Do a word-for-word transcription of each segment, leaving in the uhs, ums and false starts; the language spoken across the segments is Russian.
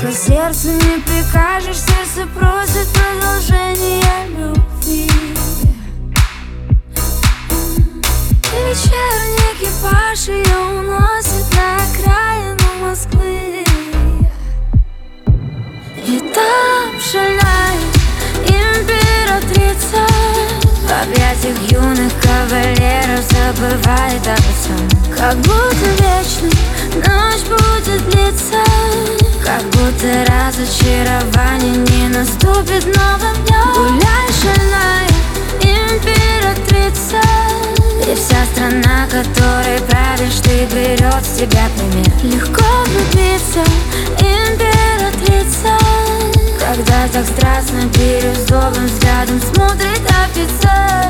Только сердцу не прикажешь, сердце просит продолжения любви. И вечерний экипаж ее уносит на окраину Москвы. И там шальная императрица в объятиях юных кавалеров забывает обо всем. Как будто вечно ночь будет длиться, как будто разочарование не наступит новым днем. Гуляй, шальная императрица, и вся страна, которой правишь ты, берет с тебя пример. Легко влюбиться, императрица, когда так страстно бирюзовым взглядом смотрит офицер.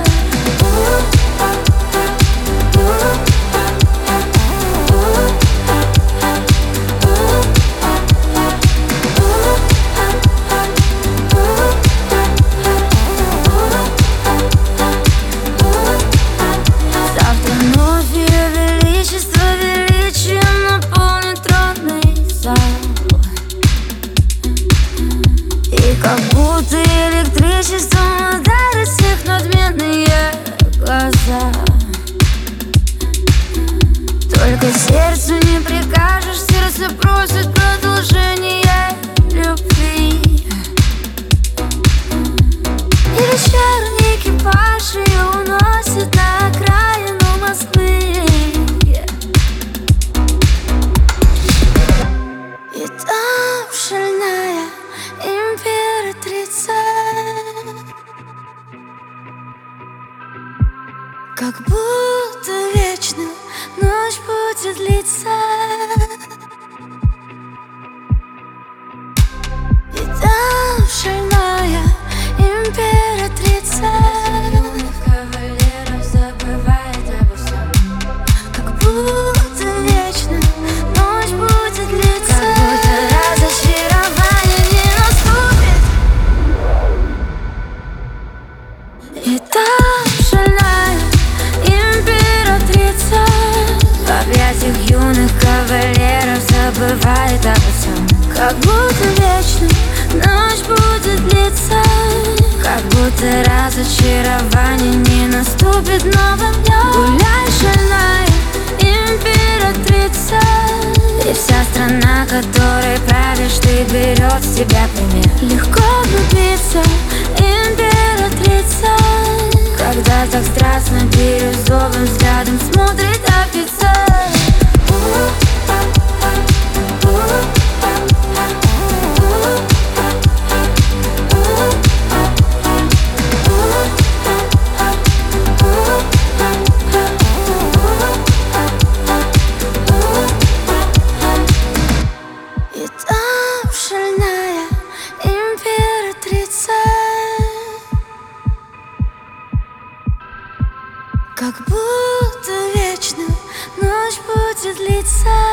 Завтра вновь ее величество величием наполнит тронный зал. И как будто электричеством ударит всех надменные глаза. Только сердцу не прикажешь, сердце просит продолжения любви. И вечерний экипаж ее уносит на окраину Москвы. И там шальная императрица, как будто вечно ночь будет длиться. И там шальная императрица юных кавалеров забывает обо всем. Как будто вечно ночь будет длиться, как будто разочарование не наступит. И там шальная императрица в объятиях юных кавалеров забывает обо всем. Как будто вечно ночь будет длиться, как будто разочарование не наступит новым днем. Гуляй, шальная императрица, и вся страна, которой правишь ты, берет с тебя пример. Легко влюбиться, императрица, когда так страстно бирюзовым взглядом смотрит офицер. И там шальная императрица, как будто вечно ночь будет длиться.